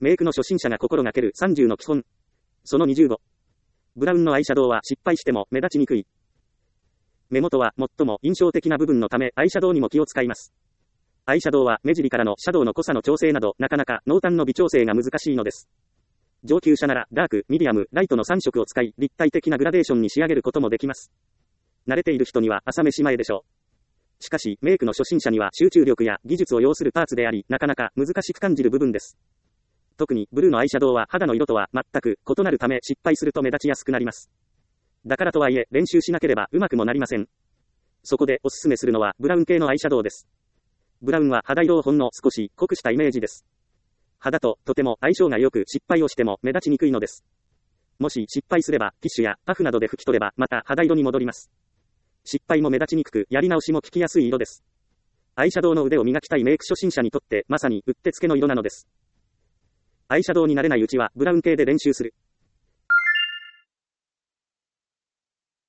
メイクの初心者が心がける30の基本。その25。ブラウンのアイシャドウは失敗しても目立ちにくい。目元は最も印象的な部分のためアイシャドウにも気を使います。アイシャドウは目尻からのシャドウの濃さの調整などなかなか濃淡の微調整が難しいのです。上級者ならダーク、ミディアム、ライトの3色を使い立体的なグラデーションに仕上げることもできます。慣れている人には朝飯前でしょう。しかしメイクの初心者には集中力や技術を要するパーツでありなかなか難しく感じる部分です。特にブルーのアイシャドウは肌の色とは全く異なるため失敗すると目立ちやすくなります。だからとはいえ練習しなければうまくもなりません。そこでおすすめするのはブラウン系のアイシャドウです。ブラウンは肌色をほんの少し濃くしたイメージです。肌ととても相性が良く失敗をしても目立ちにくいのです。もし失敗すればティッシュやパフなどで拭き取ればまた肌色に戻ります。失敗も目立ちにくくやり直しも効きやすい色です。アイシャドウの腕を磨きたいメイク初心者にとってまさにうってつけの色なのです。アイシャドウに慣れないうちはブラウン系で練習する。